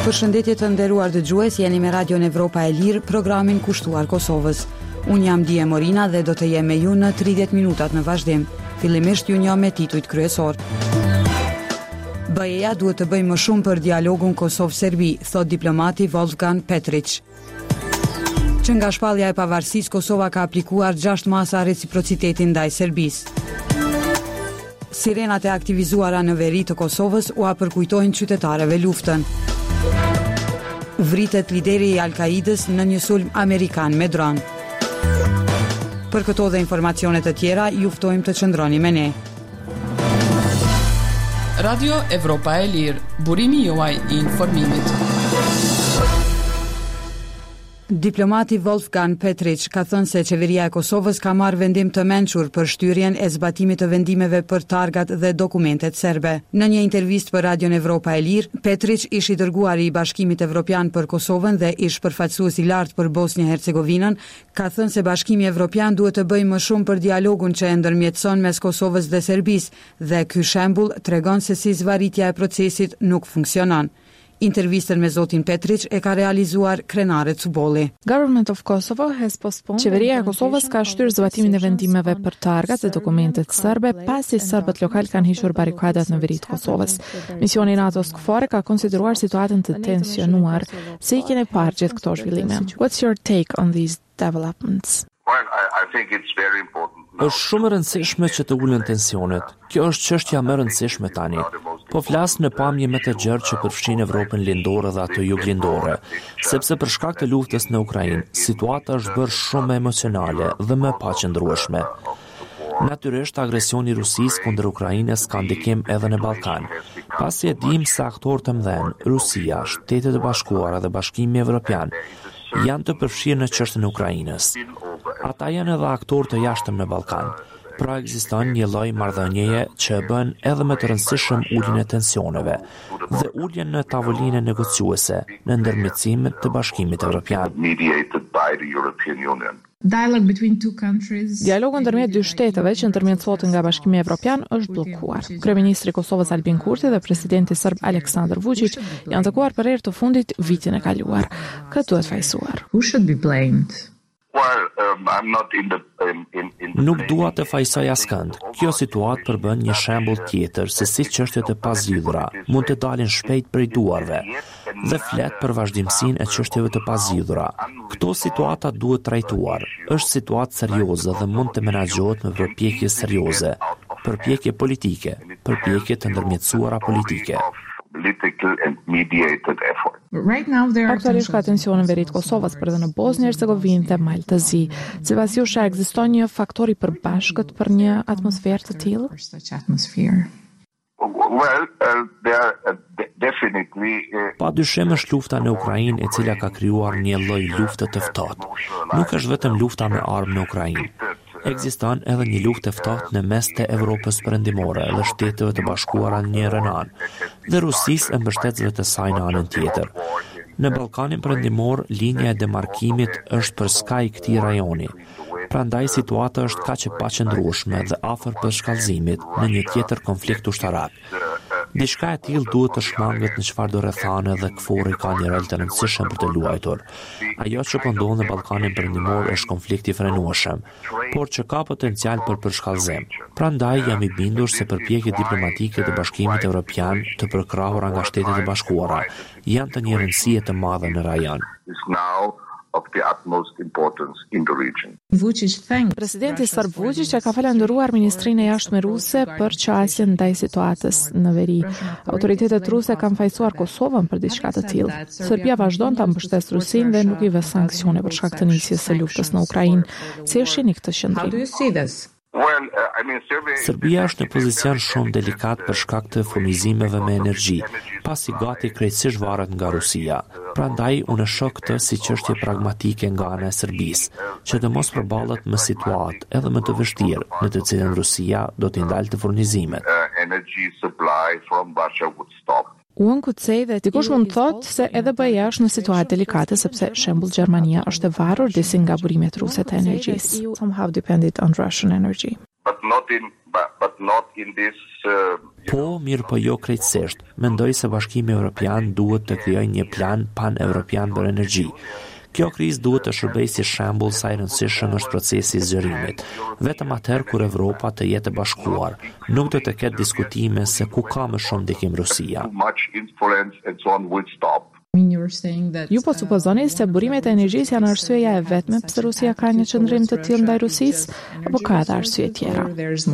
Përshëndetje të nderuar dëgjues, jeni me Radion Evropa e Lirë, programin kushtuar Kosovës. Unë jam Dije Morina dhe do të jem me ju në 30 minutat në vazhdim. Fillimisht ju njoh me titujt kryesor. BE-ja duhet të bëjë më shumë për dialogun Kosovë-Serbi, thot diplomati Wolfgang Petrić. Që nga shpallja e pavarësisë, Kosova ka aplikuar 6 masa reciprocitetin ndaj Serbisë. Sirenat e aktivizuara në veri të Kosovës u apërkujtojnë qytetarëve luftën. Vritet lideri i Al-Kaidës në një sulm amerikan me dron. Për këto dhe informacione të tjera, ju ftojmë të qëndroni me ne. Radio Evropa e Lirë, burimi juaj i informimit. Diplomati Wolfgang Petrić ka thënë se qeveria e Kosovës ka marrë vendim të mençur për shtyrjen e zbatimit të vendimeve për targat dhe dokumentet serbe. Në një intervistë për Radion Evropa e Lirë, Petrić, ish i dërguari i Bashkimit Evropian për Kosovën dhe ish përfaqësues i lartë për Bosnjë-Hercegovinën, ka thënë se Bashkimi Evropian duhet të bëjë më shumë për dialogun që e ndërmjetëson mes Kosovës dhe Serbisë dhe ky shembull tregon se si zvarritja e procesit nuk funksionon. Intervistën me zotin Petrić e ka realizuar Krenare Cubolli. Qeveria e Kosovës ka shtyrë zbatimin e vendimeve për targat dhe dokumentet serbe pasi serbët lokal kanë hiqur barikadat në veri të Kosovës. Misioni NATO-s KFOR ka konsideruar situatën të tensionuar. Si i keni parë gjithë këto zhvillime? What's your take on these developments? Well, I think it's very important. Është shumë e rëndësishme që të ulen tensionet. Kjo është çështja më e rëndësishme tani. Po flas në pamje me të gjerë që përfshin Evropën lindore dhe ato juglindore, sepse për shkak të luftës në Ukrainë, situata është bërë shumë emocionale dhe më paqëndrueshme. Natyrisht, agresioni i Rusisë kundër Ukrainës ka ndikim edhe në Ballkan. Pasi e dim se aktorë të mëdhenj, Rusia, Shtetet e Bashkuara dhe Bashkimi Evropian, janë të përfshirë në çështjen e Ukrainës. Ata janë edhe aktorë të jashtëm në Ballkan. Pra ekziston një lloj marrëdhënieje që e bën edhe më të rëndësishëm uljen e tensioneve dhe uljen në tavolinën negociuese në ndërmjetësim të Bashkimit Evropian. Dialogu ndërmjet dy shteteve që ndërmjetësohet nga Bashkimi Evropian është bllokuar. Kryeministri i Kosovës Albin Kurti dhe presidenti serb Aleksandar Vučić janë takuar për herë të fundit vitin e kaluar. Këtë duhet fajsuar. Who should be blamed? Nuk dua të fajsoj askënd. Kjo situatë përbën një shembull tjetër se si çështjet e pazgjidhura mund të dalin shpejt prej duarve dhe flet për vazhdimsinë e çështjeve të pazgjidhura. Këto situata duhet trajtuar. Është situatë serioze dhe mund të menaxhohet me përpjekje serioze, përpjekje politike, përpjekje të ndërmjetësuara politike. Aktualisht ka tensione në veri të Kosovës, por edhe në Bosnjë-Hercegovinë dhe Maltëzi. Sipas jush, ekziston një faktor i përbashkët për një atmosferë të tillë? Pa dyshim është lufta në Ukrainë e cila ka krijuar një lloj lufte të ftohtë. Nuk është vetëm lufta me armë në Ukrainë. Ekziston edhe një luftë e ftohtë në mes të Evropës Perëndimore dhe Shteteve të Bashkuara në njërin anë dhe Rusisë e mbështetësve të saj në anën tjetër. Në Ballkanin Perëndimor, linja e demarkimit është përskaj këtij rajoni. Prandaj situata është kaq e paqëndrueshme dhe afër përshkallëzimit në një tjetër konflikt ushtarak. Diçka e tillë duhet të shmanget në çfarëdo rrethane dhe KFOR-i ka një rol të rëndësishëm për të luajtur. Ajo që po ndodh në Ballkanin Perëndimor është konflikt i frenueshëm, por që ka potencial për përshkallëzim. Prandaj jam i bindur se përpjekjet diplomatike të Bashkimit Evropian të përkrahura nga Shtetet e Bashkuara janë të një rëndësie të madhe në rajon. Of the utmost importance in the region. Presidenti serb Vučić ka falendëruar ministrinë e jashtme ruse për qasjen ndaj situatës në veri. Autoritetet ruse kanë fajsuar Kosovën për diçka të tillë. Serbia vazhdon ta mbështesë Rusinë dhe nuk i vë sanksione për shkak të nisjes së luftës në Ukrainë. Si e shihni këtë qendrim? Serbia është në pozicion shumë delikat për shkak të furnizimeve me energji, pasi gati krejtësisht varet nga Rusia. Prandaj unë shoh këtë si çështje pragmatike nga ana e Serbisë, që të mos përballet me situatë edhe më të vështirë në të cilën Rusia do t'i ndalte furnizimet. Unë kucej dhe dikush mund thotë se edhe BE-ja është në situatë delikate sepse shembull Gjermania është e varur disi nga burimet ruse të energjisë. Somehow dependent on Russian energy. but not in this. Po, mirë po jo krejtësisht. Mendoj se Bashkimi Evropian duhet të krijojë një plan pan-evropian për energji. Kjo krizë duhet të shërbejë si shembull sa i rëndësishëm është procesi i zgjerimit. Vetëm atëherë kur Evropa të jetë e bashkuar, nuk do të ketë diskutime se ku ka më shumë ndikim Rusia. Ju po supozoni se burimet e energjisë janë arsyeja e vetme pse Rusia ka një qëndrim të tillë ndaj Rusisë, apo ka edhe arsye tjera?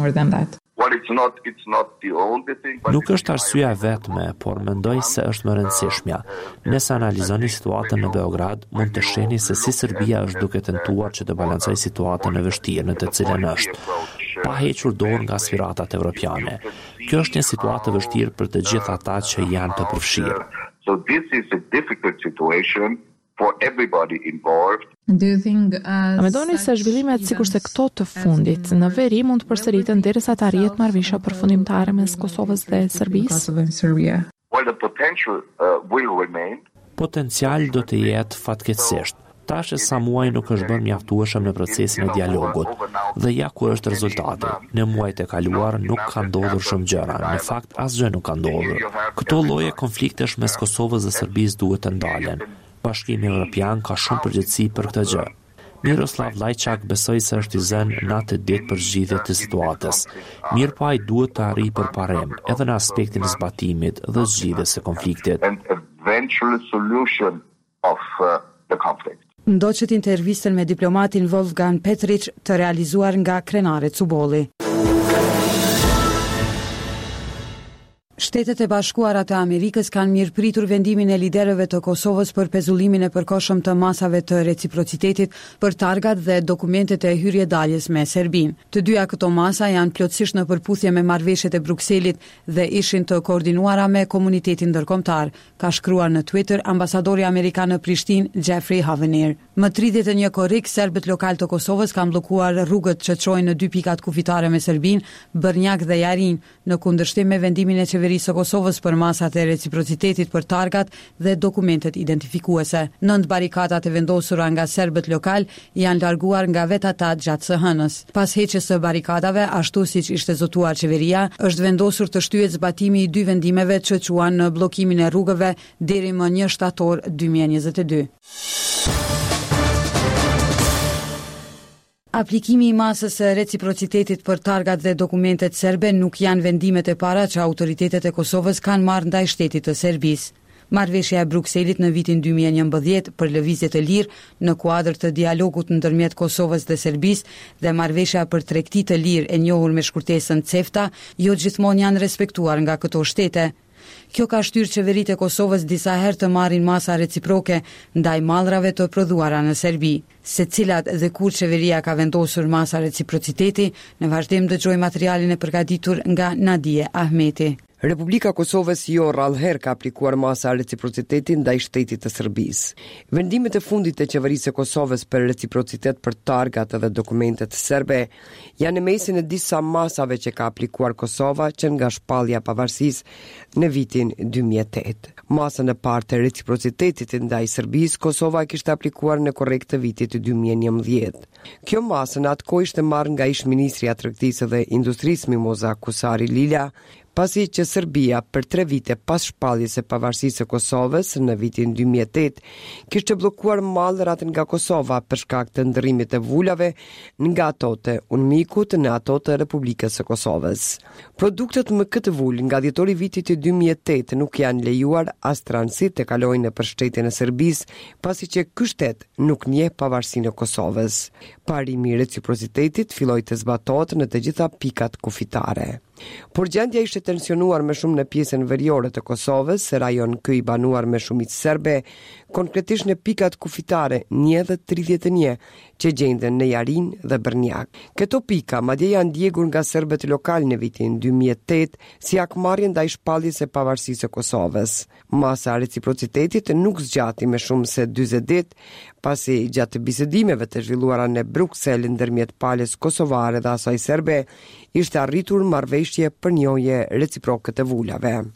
Nuk është arsyeja e vetme, por mendoj se është më rëndësishmja. Nëse analizoni situatën në Beograd, mund të shihni se si Serbia është duke tentuar që të balancojë situatën e vështirë në të cilën është, pa hequr dorë nga sfiratat evropiane. Kjo është një situatë e vështirë për të gjithë ata që janë të përfshirë. So this is a difficult situation for everybody involved. A mendoni se zhvillimet sikurse këto të fundit në veri mund të përsëriten derisa të arrihet marrëveshja përfundimtare mes Kosovës dhe Serbisë? Well, the potential will remain. Potencial do të jetë fatkeqësisht. Tash sa muaj nuk është bërë mjaftueshëm në procesin e dialogut. Dhe ja ku është rezultati. Në muajt e kaluar nuk ka ndodhur shumë gjëra. Në fakt asgjë nuk ka ndodhur. Këto lloje konfliktesh mes Kosovës dhe Serbisë duhet të ndalen. Bashkimi Evropian ka shumë përgjegjësi për këtë gjë. Miroslav Lajçak besoi se është i zënë natë ditë për zgjidhje të situatës. Mirë po ai duhet të arrijë përparim edhe në aspektin e zbatimit dhe zgjidhjes së konfliktit. An eventual solution of the conflict. Ndoqët intervistën me diplomatin Wolfgang Petric të realizuar nga Krenare Cubolli. Shtetet e Bashkuara të Amerikës kanë mirëpritur vendimin e liderëve të Kosovës për pezullimin e përkohshëm të masave të reciprocitetit për targat dhe dokumentet e hyrjedaljes me Serbinë. Të dyja këto masa janë plotësisht në përputhje me marrëveshjet e Brukselit dhe ishin të koordinuara me komunitetin ndërkombëtar, ka shkruar në Twitter ambasadori amerikan në Prishtinë Jeffrey Havener. Më 31 korrik, serbët lokal të Kosovës kanë bllokuar rrugët që çojnë në dy pikat kufitare me Serbinë, Brnjak dhe Jarin, në kundërshtim me vendimin e qeverisë së Kosovës për masat e reciprocitetit për targat dhe dokumentet identifikuese. 9 barikadat e vendosura nga serbët lokal janë larguar nga vetë ata gjatë së hënës. Pas heqjes së barikadave, ashtu siç ishte zotuar qeveria, është vendosur të shtyhet zbatimi i dy vendimeve që quan në bllokimin e rrugëve deri më 1 shtator 2022. Aplikimi i masës së reciprocitetit për targat dhe dokumentet serbe nuk janë vendimet e para që autoritetet e Kosovës kanë marrë ndaj shtetit të Serbisë. Marrëveshja e Brukselit në vitin 2011 për lëvizje të lirë në kuadër të dialogut ndërmjet Kosovës dhe Serbisë dhe marrëveshja për tregti të lirë e njohur me shkurtesën CEFTA jo gjithmonë janë respektuar nga këto shtete. Kjo ka shtyrë qeveritë e Kosovës disa herë të marrin masa reciproke ndaj mallrave të prodhuara në Serbi. Se cilat dhe kur qeveria ka vendosur masa reciprociteti, në vazhdim dëgjoj materialin e përgatitur nga Nadije Ahmeti. Republika Kosovës jo rrallëherë ka aplikuar masa reciprociteti ndaj shtetit të Serbisë. Vendimet e fundit të qeverisë së Kosovës për reciprocitet për targat dhe dokumentet serbe janë në mesin e disa masave që ka aplikuar Kosova që nga shpallja pavarësisë në vitin 2008. Masën e parë të reciprocitetit ndaj Serbisë Kosova kishte aplikuar në korrekt të vitit 2011. Kjo masë në atë kohë ishte marrë nga ish-ministri i Tregtisë dhe Industrisë Mimoza Kusari Lila, pasi që Serbia për 3 vite pas shpalljes së pavarësisë së Kosovës në vitin 2008 kishte bllokuar mallrat nga Kosova për shkak të ndërrimit të vulave nga ato të UNMIK-ut në ato të Republikës së Kosovës. Produktet me këtë vul nga dhjetori vitit 2008 nuk janë lejuar as transit të kalojnë nëpër shtetin e Serbisë, pasi që ky shtet nuk njeh pavarësinë e Kosovës. Parimi i reciprocitetit filloi të zbatohet në të gjitha pikat kufitare. Por gjendja ishte tensionuar më shumë në pjesën veriore të Kosovës, rajon ky i banuar me shumicë serbe, konkretisht në pikat kufitare 1 dhe 31 që gjenden në Jarin dhe Brnjak. Këto pika madje janë ndjekur nga serbët lokal në vitin 2008 si akmarrje ndaj shpalljes së pavarësisë së Kosovës. Masa e reciprocitetit nuk zgjati më shumë se 40 ditë, pasi gjatë bisedimeve të zhvilluara në Bruksel ndërmjet palës kosovare dhe asaj serbe ishte arritur marrëveshje për njohje reciproke të vulave.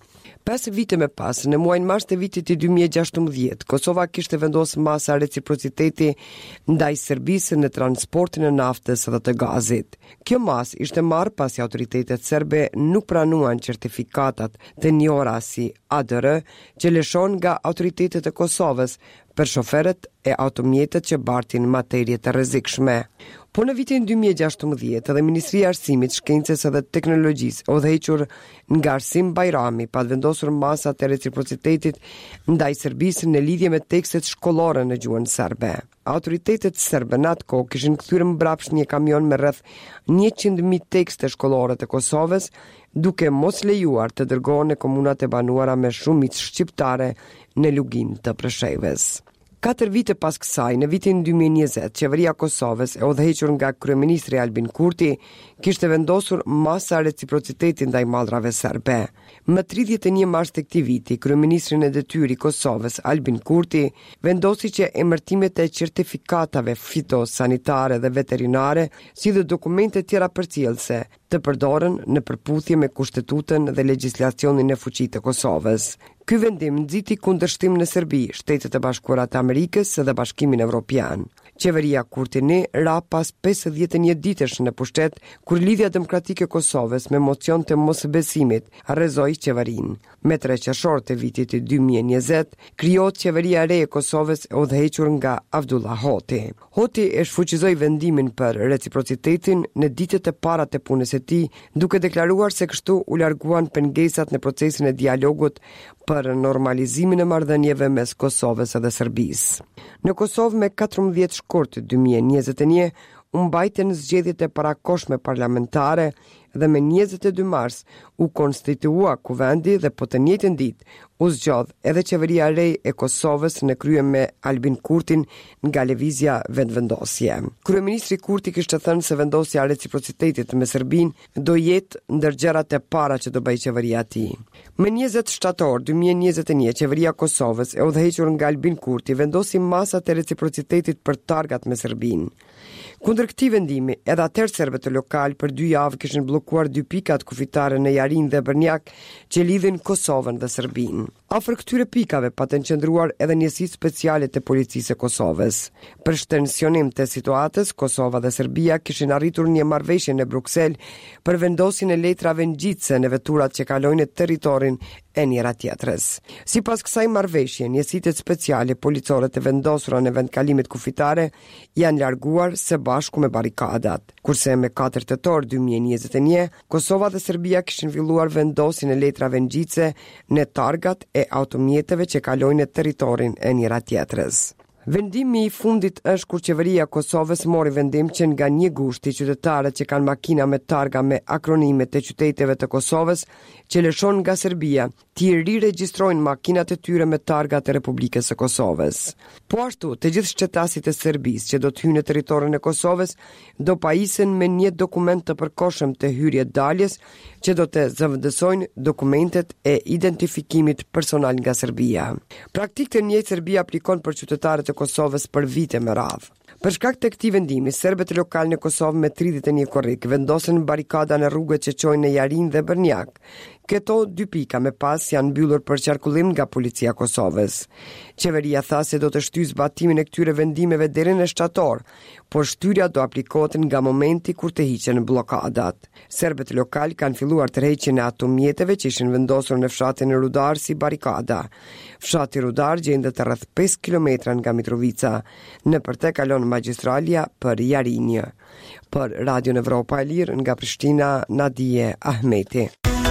5 vite më pas, në muajin mars të vitit 2016, Kosova kishte vendosur masa reciprociteti ndaj Serbisë në transportin e naftës dhe të gazit. Kjo masë ishte marrë pasi autoritetet serbe nuk pranuan certifikatat të njohura si ADR që lëshon nga autoritetet e Kosovës për shoferët e automjetet që bartin materie të rrezikshme. Po në vitin 2016, edhe Ministria e Arsimit, Shkencës dhe Teknologjisë, udhëhequr nga Arsim Bajrami, pa vendosur masat e reciprocitetit ndaj Serbisë në lidhje me tekstet shkollore në gjuhën serbe. Autoritetet serbe në atë kohë kishin kthyer mbrapsht një kamion me rreth 100.000 tekste shkollore të Kosovës, duke mos lejuar të dërgohen në komunat e banuara me shumicë shqiptare në Lugin të Preshevës. 4 vite pas kësaj, në vitin 2020, qeveria Kosovës e udhëhequr nga kryeministri Albin Kurti kishte vendosur masa reciprociteti ndaj mallrave serbe. Më 31 mars të këtij viti, kryeministri në detyrë i Kosovës Albin Kurti vendosi që emërtimet e certifikatave fitosanitare dhe veterinare, si dhe dokumente tjera përcjellëse, të përdoren në përputhje me kushtetutën dhe legjislacionin e fuqisë të Kosovës. Ky vendim nxiti kundërshtim në Serbi, Shtetet e Bashkuara të Amerikës dhe Bashkimin Evropian. Qeveria Kurtini ra pas 51 ditësh në pushtet, kur Lidhja Demokratike e Kosovës me mocion të mosbesimit rrezoi qeverinë. Me 3 qershor të vitit 2020, krijohet qeveria e re e Kosovës e udhëhequr nga Avdullah Hoti. Hoti e shfuqizoi vendimin për reciprocitetin në ditët e para të punës së tij, duke deklaruar se kështu u larguan pengesat në procesin e dialogut për normalizimin e marrëdhënieve mes Kosovës dhe Serbisë. Në Kosovë me 14 shkurt 2021 u mbajtën zgjedhjet e parakohshme parlamentare dhe me 22 mars u konstitua kuvendi dhe po të njëjtën ditë u zgjodh edhe qeveria e re e Kosovës në krye me Albin Kurtin nga lëvizja vendvendosje. Kryeministri Kurti kishte thënë se vendosja e reciprocitetit me Serbinë do jetë ndër gjërat e para që do bëjë qeveria e tij. Më 20 shtator 2021, qeveria e Kosovës e udhëhequr nga Albin Kurti vendosi masat e reciprocitetit për targat me Serbinë. Kundër këtij vendimi, edhe atëherë serbët lokal për 2 javë kishin bllokuar 2 pikat kufitare në Jarin dhe Brnjak që lidhin Kosovën dhe Serbinë. Afër këtyre pikave patën qëndruar edhe njësitë speciale të policisë së Kosovës. Për shtensionim të situatës, Kosova dhe Serbia kishin arritur një marrëveshje në Bruksel për vendosjen e letrave ngjitse në veturat që kalojnë territorin e njëra tjetrës. Sipas kësaj marrëveshje, njësitë speciale policore të vendosura në vendkalimet kufitare janë larguar së bashku me barikadat. Kurse me 4 tetor 2021, Kosova dhe Serbia kishin filluar vendosjen e letrave ngjitse në targat e automjeteve që kalojnë territorin e njëra tjetrës. Vendimi i fundit është kur qeveria e Kosovës mori vendim që nga 1 gushti qytetarët që kanë makina me targa me akronimet të qyteteve të Kosovës që lëshon nga Serbia, ti riregjistrojnë makinat e tyre me targa të Republikës së Kosovës. Po ashtu, të gjithë shqetasit e Serbisë që do të hyjnë në territorin e Kosovës do pajisen me një dokument të përkohshëm të hyrje daljes që do të zëvendësojnë dokumentet e identifikimit personal nga Serbia. Praktikë të njëjtë Serbia aplikon për qytetarët e Kosovës për vite me radhë. Për shkak të këtij vendimi, serbët lokal në Kosovë me 31 korrik vendosën barikada në rrugët që çojnë në Jarin dhe Brnjak. Këto 2 pika me pas janë mbyllur për qarkullim nga policia e Kosovës. Qeveria tha se do të shtyjë zbatimin e këtyre vendimeve deri në shtator, por shtyrja do aplikohet nga momenti kur të hiqen bllokadat. Serbët lokal kanë filluar tërheqjen e automjeteve që ishin vendosur në fshatin e Rudar si barikada. Fshati Rudar gjendet rreth 5 kilometra nga Mitrovica, nëpër te kalon magjistralja për Jarinjë. Për Radio Evropa e Lirë nga Prishtina, Nadije Ahmeti.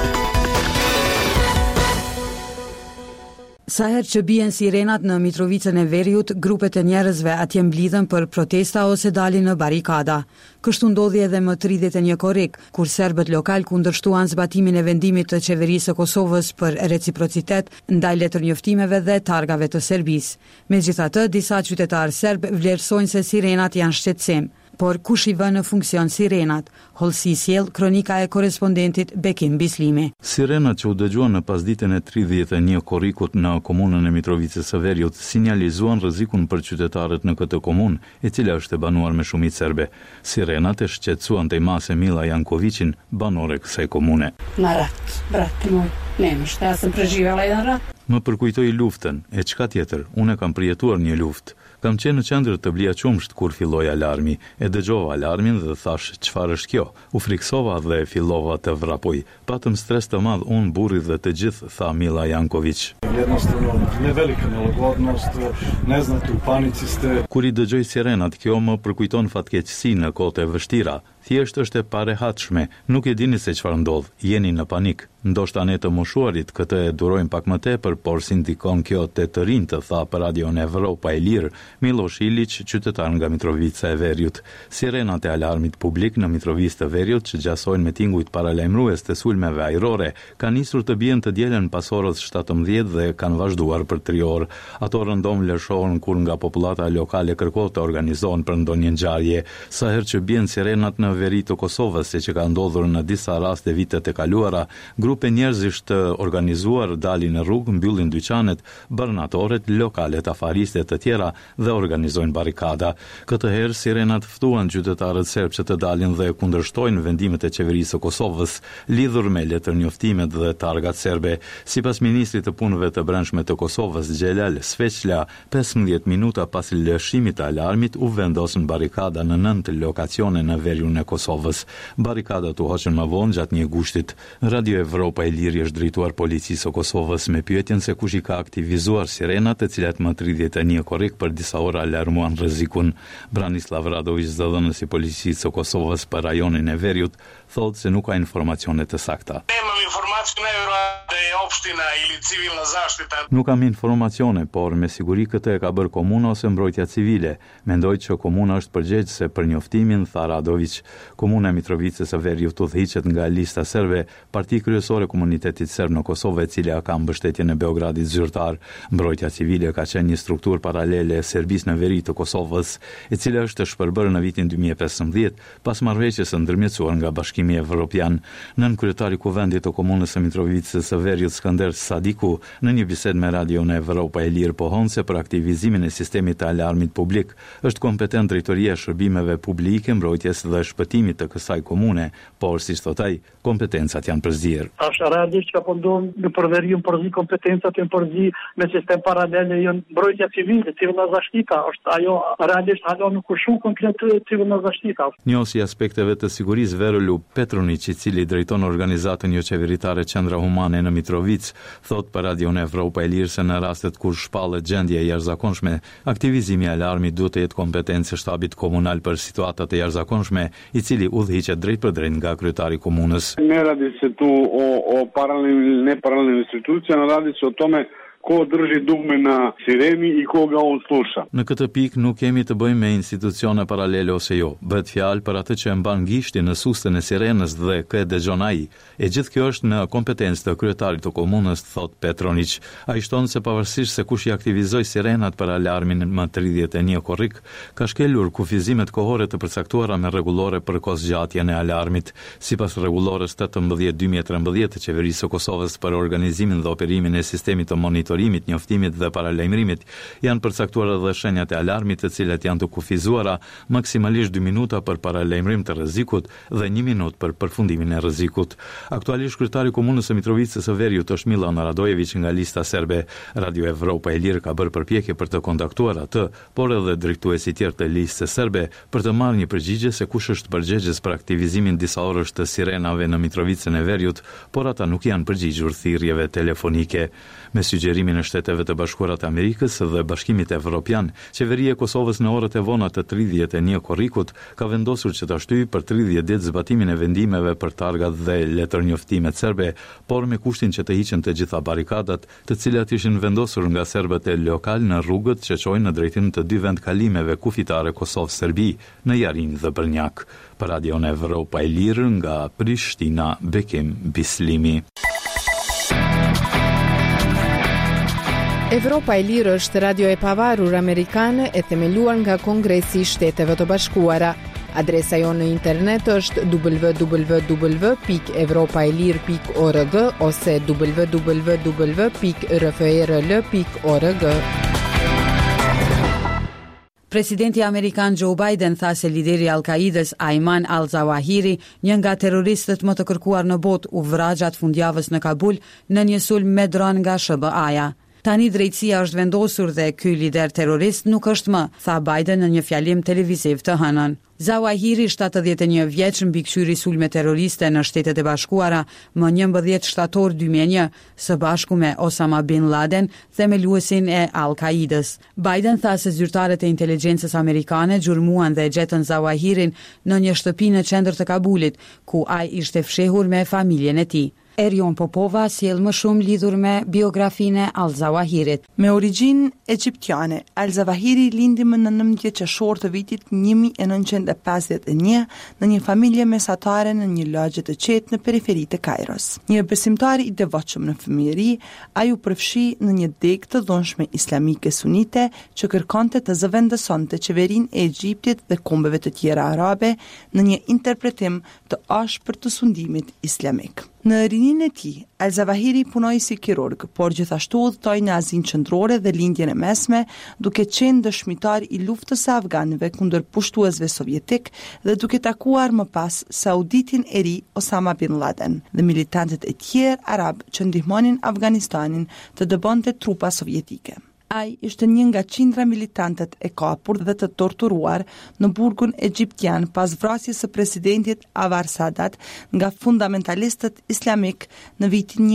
Sa herë që bien sirenat në Mitrovicën e Veriut, grupet e njerëzve atje mblidhen për protesta ose dalin në barikada. Kështu ndodhi edhe më 31 korrik, kur serbët lokal kundërshtuan zbatimin e vendimit të qeverisë së Kosovës për reciprocitet ndaj letërnjoftimeve dhe targave të Serbisë. Megjithatë, disa qytetarë serb vlerësojnë se sirenat janë shqetësim. por kush i vë në funksion sirenat? Hollësi sjell kronika e korrespondentit Bekim Bislimi. Sirenat që u dëgjuan në pasditën e 31 korrikut në komunën e Mitrovicës së Veriut sinjalizuan rrezikun për qytetarët në këtë komunë, e cila është e banuar me shumicë serbe. Sirenat e shqetësuan Tejmase Mila Jankovićin, banore kësaj komune. Na rat, brati moj, nema šta, ja sam preživjela jedan rat. Më përkujtoi luftën, e çka tjetër, unë kam përjetuar një luftë. Kam qenë në qendër të Bliaqumsht kur filloi alarmi, e dëgjova alarmin dhe thash çfarë është kjo. U friksova dhe fillova të vrapoj. Patëm stres të madh unë, burri dhe të gjithë, tha Mila Janković. Jednostavno, nevelika nelagodnost, ne znate, u panici ste. Kur i dëgjoj sirenat, kjo më përkujton fatkeqësi në kohët e vështira. Thjesht është e parehatshme, nuk e dini se çfarë ndodh, jeni në panik. Ndoshta ne të moshuarit këtë e durojmë pak më tepër, por si ndikon kjo te të rinj, të tha për Radion Evropa e Lirë Miloš Ilić, qytetar nga Mitrovica e Veriut. Sirenat e alarmit publik në Mitrovicë të Veriut, që gjasojnë me tingujt paralajmërues të sulmeve ajrore, kanë nisur të bien të dielën pas orës 17 dhe kanë vazhduar për 3 orë. Ato rëndom lëshohen kur nga popullata lokale kërkohet të organizohen për ndonjë ngjarje. Sa herë që bien sirenat në veri të Kosovës, se që ka ndodhur në disa raste vitet e kaluara, grupe njerëzish të organizuar dalin në rrugë, mbyllin dyqanet, bërnatoret, lokalet, afariste të tjera dhe organizojnë barikada. Këtë herë sirenat ftuan qytetarët serb që të dalin dhe kundërshtojnë vendimet e qeverisë së Kosovës lidhur me letërnjoftimet dhe targat serbe. Sipas ministrit të punëve të brendshme të Kosovës, Xhelal Sveçla, 15 minuta pas lëshimit të alarmit u vendosën barikada në 9 lokacione në veriun e Kosovës. Barikadat u hoqën më vonë gjatë një gushtit. Radio Evropa e Lirë është drejtuar policisë së Kosovës me pyetjen se kush i ka aktivizuar sirenat, të cilat më 31 korrik për disa ora alarmuan rrezikun. Branislav Radović, zëdhënësi i policisë së Kosovës për rajonin e Veriut, thotë se nuk ka informacione të sakta. Nuk kam informacione, por me siguri këtë e ka bërë komuna ose mbrojtja civile. Mendoj që komuna është përgjegjëse për njoftimin, tha Radović. Komuna e Mitrovicës së Veriut udhëhiqet nga lista serbe, parti kryesore e komunitetit serb në Kosovë, e cila ka mbështetjen e Beogradit zyrtar. Mbrojtja civile ka qenë një strukturë paralele e Serbisë në veri të Kosovës, e cila është shpërbërë në vitin 2015 pas marrëveshjes së ndërmjetësuar nga Bashkimi Evropian. Nën kryetari i kuvendit të komunës së Mitrovicës së Veriut, Skënder Sadiku, në një bisedë me Radion Evropa e Lirë pohon se për aktivizimin e sistemit të alarmit publik është kompetent drejtoria e shërbimeve publike, mbrojtjes dhe shpëtimit të kësaj komune, por siç thot ai, kompetencat janë përzier. Është realisht që po ndon në përveriun përzi kompetencat janë përzi me sistem paralel janë mbrojtja civile, civilna zaštita, është ajo realisht hala nuk është shumë konkret civilna zaštita. Njësi aspekteve të sigurisë Verolu Petronić, i cili drejton organizatën jo qeveritare Qendra Humane në Mitrovicë, thot për Radion Evropa e Lirë se në rastet kur shpallet gjendje e jashtëzakonshme, aktivizimi i alarmit duhet të jetë kompetencë e shtabit komunal për situatat e jashtëzakonshme, i cili udhëhiqet drejt për drejt nga kryetari i komunës. Ne radi se tu o paralelnim, ne paralelnim institucijama, radi se o tome ko drži dugme na sireni i koga on sluša. Në këtë pikë nuk kemi të bëjmë me institucione paralele ose jo. Bëhet fjalë për atë që e mban gishtin në sustën e sirenës dhe kë e dëgjon ai. E gjithë kjo është në kompetencë të kryetarit të komunës, thot Petronić. Ai shton se pavarësisht se kush i aktivizoi sirenat për alarmin më 31 korrik, ka shkelur kufizimet kohore të përcaktuara me rregullore për kohëzgjatjen e alarmit. Sipas rregullores 18/2013 të Qeverisë së Kosovës për organizimin dhe operimin e sistemit të monitorimit, njoftimit dhe paralajmërimit, janë përcaktuar edhe shenjat e alarmit, të cilat janë të kufizuara maksimalisht 2 minuta për paralajmërim të rrezikut dhe 1 minutë për përfundimin e rrezikut. Aktualisht kryetari i komunës së Mitrovicës së Veriut është Milan Radojević nga lista serbe. Radio Evropa e Lirë ka bërë përpjekje për të kontaktuar atë, por edhe drejtuesi i tjerë të listës serbe për të marrë një përgjigje se kush është përgjegjës për aktivizimin disa orësh të sirenave në Mitrovicën e Veriut, por ata nuk janë përgjigjur thirrjeve telefonike. Me sugjerimin e Shteteve të Bashkuara të Amerikës dhe Bashkimit Evropian, qeveria e Kosovës në orët e vona të 31 korrikut ka vendosur që ta shtyjë për 30 ditë zbatimin e vendimeve për targat dhe letërnjoftimet serbe, por me kushtin që të hiqen të gjitha barikadat, të cilat ishin vendosur nga serbët e lokal në rrugët që çojnë në drejtim të 2 vendkalimeve kufitare Kosovë-Serbi, në Jarin dhe Brnjak. Për Radion Evropa e Lirë nga Prishtina, Bekim Bislimi. Evropa e Lirë është radio e pavarur amerikane e themeluar nga Kongresi i Shteteve të Bashkuara. Adresa jonë në internet është www.evropaelir.org ose www.rfrl.org. Presidenti Amerikan Joe Biden tha se lideri Al-Qaidës Ayman al-Zawahiri, një nga terroristët më të kërkuar në botë, u vra gjatë fundjavës në Kabul në një sulm me dron nga SBA-ja. Tani drejtësia është vendosur dhe ky lider terrorist nuk është më, tha Biden në një fjalim televiziv të hënën. Zawahiri, 71 vjeç, mbikëqyri sulme terroriste në Shtetet e Bashkuara më 11 shtator 2001, së bashku me Osama Bin Laden, themeluesin e Al-Qaidës. Biden tha se zyrtarët e inteligjencës amerikane gjurmuan dhe gjetën Zawahirin në një shtëpi në qendër të Kabulit, ku ai ishte fshehur me familjen e tij. Erion Popova sjell më shumë lidhur me biografinë e Al-Zawahirit. Me origjinë egjiptiane, Al-Zawahiri lindi më në 19 qershor të vitit 1951 në një familje mesatare në një lagje të qetë në periferitë e Kairos. Një besimtar i devotshëm në fëmijëri, ai u përfshi në një degë të dhunshme islamike sunite që kërkonte të zëvendësonte qeverinë e Egjiptit dhe kombeve të tjera arabe në një interpretim të ashpër të sundimit islamik. Në rininë e tij, Al-Zawahiri punoi si kirurg, por gjithashtu udhëtoi në Azinë Qendrore dhe Lindjen e Mesme, duke qenë dëshmitar i luftës së afganëve kundër pushtuesve sovjetik dhe duke takuar më pas sauditin e ri Osama Bin Laden dhe militantët e tjerë arab që ndihmonin Afganistanin të dëbonte trupa sovjetike. Ai ishte një nga qindra militantët e kapur dhe të torturuar në burgun egjiptian pas vrasjes së presidentit Anwar Sadat nga fundamentalistët islamik në vitin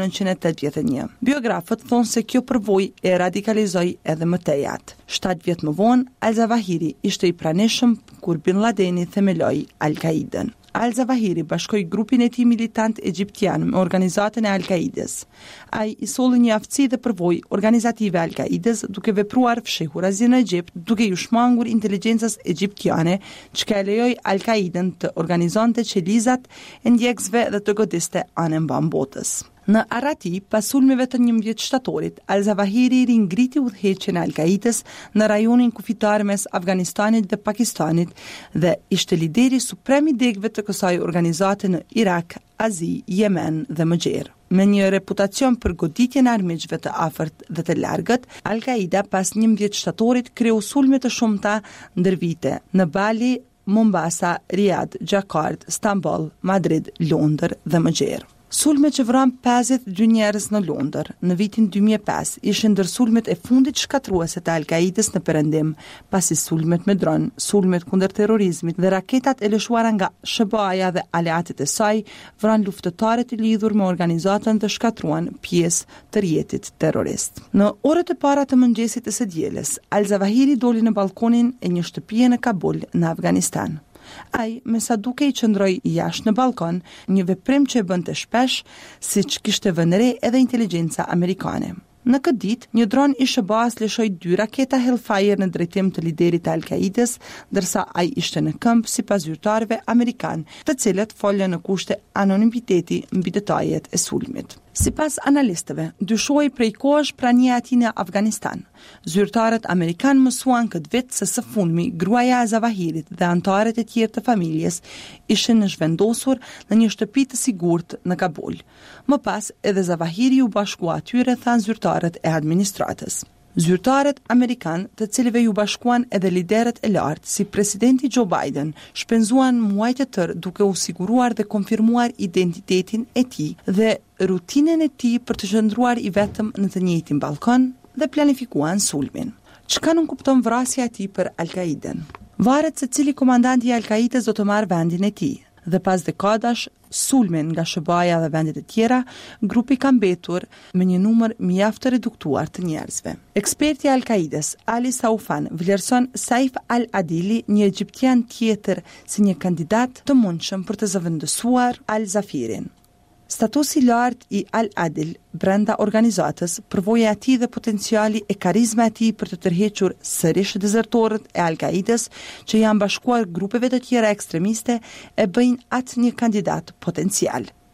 1981. Biografët thonë se kjo përvojë e radikalizoi edhe më tejat. 7 vjet më vonë, Al-Zawahiri ishte i pranishëm kur Bin Ladeni themeloi Al-Qaidën. Al-Zawahiri bashkoi grupin e tij militant egjiptian me organizatën e Al-Qaidës. Ai i solli një aftësi dhe përvojë organizative Al-Qaidës duke vepruar fshehur azi në Egjipt, duke ju shmangur inteligjencës egjiptiane, çka e lejoi Al-Qaidën të organizonte qelizat e ndjekësve dhe të godiste anë mban botës. Në Arati, pas sulmeve të 11 shtatorit, Al-Zawahiri ringriti udhëheqjen e Al-Qaidës në rajonin kufitar mes Afganistanit dhe Pakistanit dhe ishte lideri suprem i degëve të kësaj organizate në Irak, Azi, Yemen dhe Mëgjer. Me një reputacion për goditjen e armiqve të afërt dhe të largët, Al-Qaida pas 11 shtatorit kreu sulme të shumta ndër vite në Bali, Mombasa, Riyadh, Jakarta, Stamboll, Madrid, Londër dhe Mëgjer. Sulmet që vran 52 njerëz në Londër në vitin 2005 ishin ndër sulmet e fundit shkatruese të Al-Qaidës në Perëndim, pasi sulmet me dron, sulmet kundër terrorizmit dhe raketat e lëshuara nga SBA-ja dhe aleatit e saj vran luftëtarë të lidhur me organizatën dhe shkatruan pjesë të rjetit terrorist. Në orët e para të mëngjesit të së dielës, Al-Zawahiri doli në balkonin e një shtëpie në Kabul, në Afganistan. Ai, me sa duke i qëndroi jashtë në balkon, një veprim që e bënte shpesh, siç kishte vënë re edhe inteligjenca amerikane. Në këtë ditë, një dron i SBA-s lëshoi 2 raketa Hellfire në drejtim të liderit të Al-Qaidës, ndërsa ai ishte në këmbë sipas zyrtarëve amerikan, të cilët folën në kushte anonimiteti mbi detajet e sulmit. Sipas analistëve, dyshohej prej kohësh prania e tij në Afganistan. Zyrtarët amerikan mësuan këtë vit se së fundmi gruaja e Zawahirit dhe anëtarët e tjerë të familjes ishin në zhvendosur në një shtëpi të sigurt në Kabul. Më pas, edhe Zawahiri u bashkua atyre, thanë zyrtarët e administratës. Zyrtarët amerikan, të cilëve ju bashkuan edhe liderët e lartë, si presidenti Joe Biden, shpenzuan muajt e tërë duke u siguruar dhe konfirmuar identitetin e tij dhe rutinën e tij për të qëndruar i vetëm në të njëjtin balkon dhe planifikuan sulmin. Çka nuk kupton vrasja e tij për Al-Qaidën? Varet se cili komandant i Al-Qaidës do të marrë vendin e tij. Dhe pas dekadash, sulmen nga SBA-ja dhe vendet e tjera, grupi ka mbetur me një numër mjaft të reduktuar të njerëzve. Eksperti i Al-Qaidës, Ali Saufan, vlerëson Saif al-Adili, një egjiptian tjetër, si një kandidat të mundshëm për të zëvendësuar Al-Zafirin. Statusi i lartë i Al-Adil brenda organizatës, përvoja e tij dhe potenciali e karizma e tij për të tërhequr sërish dezertorët e Al-Qaidës që janë bashkuar grupeve të tjera ekstremiste e bëjnë atë një kandidat potencial.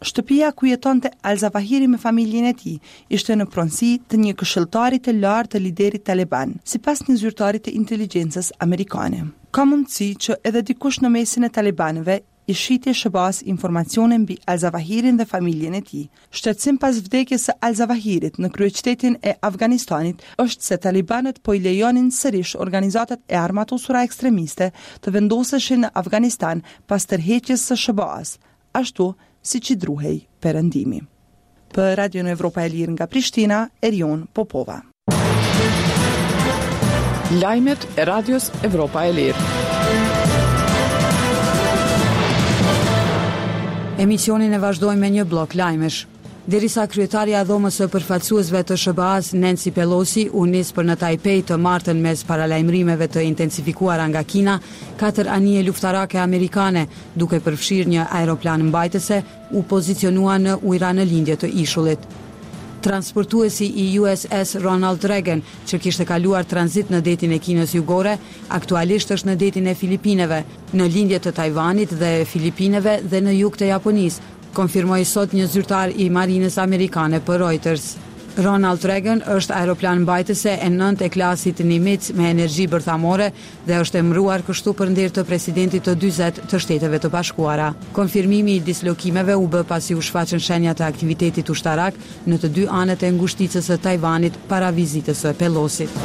Shtëpia ku jetonte Al-Zawahiri me familjen e tij ishte në pronësi të një këshilltari të lartë të liderit taliban, sipas një zyrtari të inteligjencës amerikane. Ka mundësi që edhe dikush në mesin e talibanëve i shiti SBA-s informacione mbi Al-Zawahirin dhe familjen e tij. Shtetësim pas vdekjes së Al-Zawahirit në kryeqytetin e Afganistanit është se talibanët po i lejonin sërish organizatat e armatosura ekstremiste të vendoseshin në Afganistan pas tërheqjes së SBA-s, ashtu siç i druhej perëndimi. Për Radio Evropa e Lirë nga Prishtina, Erion Popova. Lajmet e Radios Evropa e Lirë. Emisionin e vazhdojmë me një blok lajmesh. Derisa kryetaria e dhomës së përfaqësuesve të SBA-s Nancy Pelosi u nis për në Taipei të martën mes paralajmërimeve të intensifikuara nga Kina, 4 anije luftarake amerikane, duke përfshirë një aeroplan mbajtëse, u pozicionuan në ujra në lindje të ishullit. Transportuesi i USS Ronald Reagan, që kishte kaluar tranzit në detin e Kinës Jugore, aktualisht është në detin e Filipineve, në lindje të Tajvanit dhe Filipineve dhe në jug të Japonisë, konfirmoi sot një zyrtar i Marinës Amerikane për Reuters. Ronald Reagan është aeroplan mbajtëse e 9 e klasit Nimitz me energji bërthamore dhe është emëruar kështu për nder të presidentit të 40 të Shteteve të Bashkuara. Konfirmimi i dislokimeve u bë pasi u shfaqën shenjat e aktivitetit ushtarak në të 2 anët e ngushticës së Tajvanit para vizitës së Pelosit.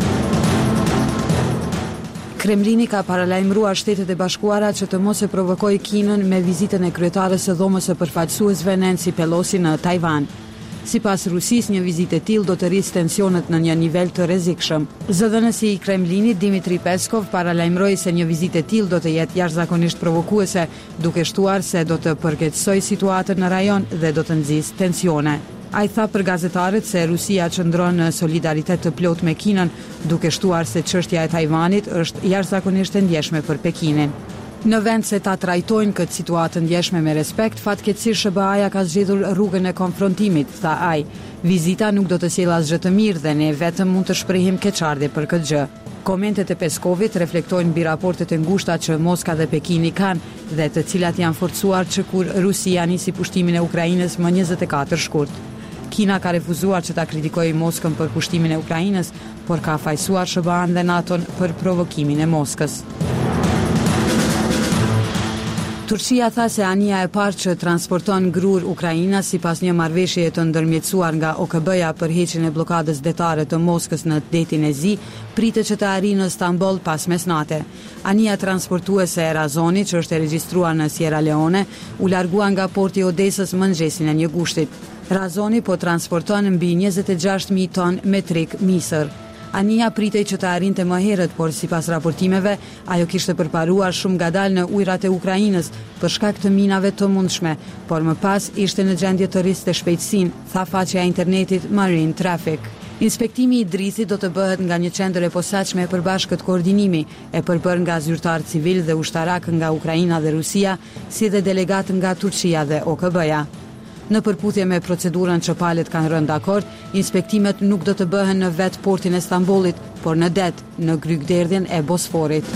Kremlini ka paralajmëruar Shtetet e Bashkuara që të mos e provokojë Kinën me vizitën e kryetares së dhomës së përfaqësuesve Nancy Pelosi në Tajvan. Sipas Rusisë, një vizitë e tillë do të rrisë tensionet në një nivel të rrezikshëm. Zëdhënësi i Kremlinit Dmitri Peskov paralajmëroi se një vizitë e tillë do të jetë jashtëzakonisht provokuese, duke shtuar se do të përkeqësojë situatën në rajon dhe do të nxjisë tensione. Ai tha për gazetarët se Rusia qëndron në solidaritet të plot me Kinën, duke shtuar se çështja e Tajvanit është jashtëzakonisht e ndjeshme për Pekinin. Në vend se ta trajtojnë këtë situatë ndjeshme me respekt, fatkeqësisht SBA-ja ka zgjedhur rrugën e konfrontimit, tha ai. Vizita nuk do të sjellë asgjë të mirë dhe ne vetëm mund të shprehim keqardhje për këtë gjë. Komentet e Peskovit reflektojnë mbi raportet e ngushta që Moska dhe Pekini kanë dhe të cilat janë forcuar që kur Rusia nisi pushtimin e Ukrainës më 24 shkurt. Kina ka refuzuar që ta kritikojë Moskën për pushtimin e Ukrainës, por ka fajsuar SBA-n dhe NATO-n për provokimin e Moskës. Turqia tha se anija e parë që transporton grur Ukraina sipas një marrëveshjeje të ndërmjetësuar nga OKB-ja për heqjen e bllokadës detare të Moskës në detin e Zi, pritet që të arrijë në Stamboll pas mesnate. Anija transportuese e Razoni, që është e regjistruar në Sierra Leone, u largua nga porti i Odesës mëngjesin e një gushtit. Razoni po transporton mbi 26.000 ton metrik misër. Anija pritej që të arrinte më herët, por sipas raportimeve, ajo kishte përparuar shumë ngadalë në ujrat e Ukrainës për shkak të minave të mundshme, por më pas ishte në gjendje të rriste shpejtësinë, tha faqja e internetit Marine Traffic. Inspektimi i dritit do të bëhet nga një qendër e posaçme e përbashkët koordinimi, e përbërë nga zyrtar civil dhe ushtarak nga Ukraina dhe Rusia, si dhe delegat nga Turqia dhe OKB-ja. Në përputhje me procedurën që palët kanë rënë dakord, inspektimet nuk do të bëhen në vetë portin e Stambollit, por në det, në grykderdhjen e Bosforit.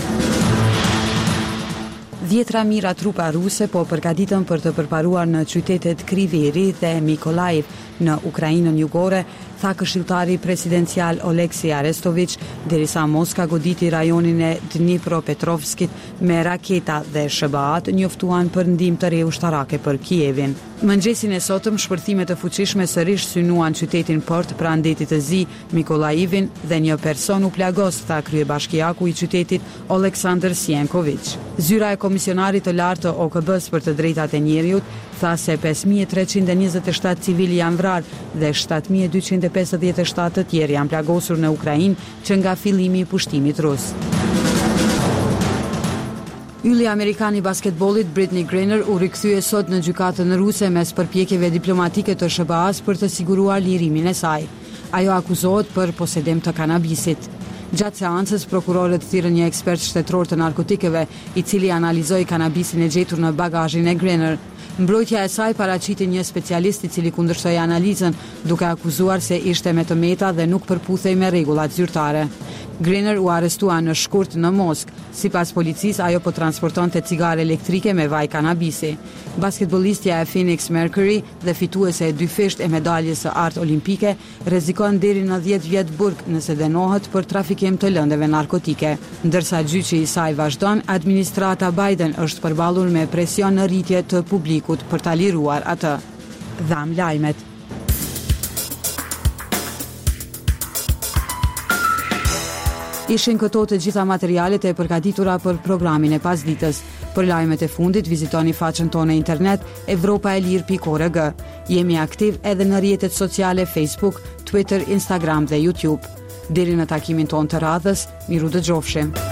10 mira trupa ruse po përgatiten për të përparuar në qytetet Kryvyi Rih dhe Mykolaiv në Ukrainën jugore, tha këshilltari presidencial Oleksiy Arestović, derisa Moska goditi rajonin e Dnipropetrovskit me raketa dhe SBA-t njoftuan për ndihmë të re ushtarake për Kievin. Mëngjesin e sotëm shpërthime të fuqishme sërish synuan qytetin port pranë detit të Zi, Mykolaivin dhe një person u plagos, tha kryebashkiaku i qytetit Oleksandr Sienković. Zyra e komisionarit të lartë të OKB-s për të drejtat e njeriut tha se 5.327 civili janë vrarë dhe 7.257 të tjerë janë plagosur në Ukrainë që nga fillimi i pushtimit rus. Ylli amerikan i basketbollit Brittney Griner u rikthye sot në gjykatën ruse mes përpjekjeve diplomatike të SBA-s për të siguruar lirimin e saj. Ajo akuzohet për posedim të kanabisit. Gjatë seancës, prokurorët thirrën një ekspert shtetëror të narkotikeve, i cili analizoi kanabisin e gjetur në bagazhin e Grenër. Mbrojtja e saj paraqiti një specialist i cili kundërshtoi analizën, duke akuzuar se ishte me të meta dhe nuk përputhej me rregullat zyrtare. Grenër u arrestua në shkurt në Moskë. Sipas policisë, ajo po transportonte cigare elektrike me vaj kanabisi. Basketbollistja e Phoenix Mercury dhe fituese e 2 fisht e medaljes së artë olimpike rrezikon deri në 10 vjet burg nëse dënohet për trafikim të lëndeve narkotike. Ndërsa gjyqi i saj vazhdon, administrata Biden është përballur me presion në rritje të publikut për ta liruar atë. Dham lajmet. Ishin këto të gjitha materialet e përgatitura për programin e pasditës. Për lajmet e fundit, vizitoni faqen tonë internet evropaelir.org. Jemi aktiv edhe në rrjetet sociale Facebook, Twitter, Instagram dhe YouTube. Deri në takimin tonë të radhës, miru dëgjofshim.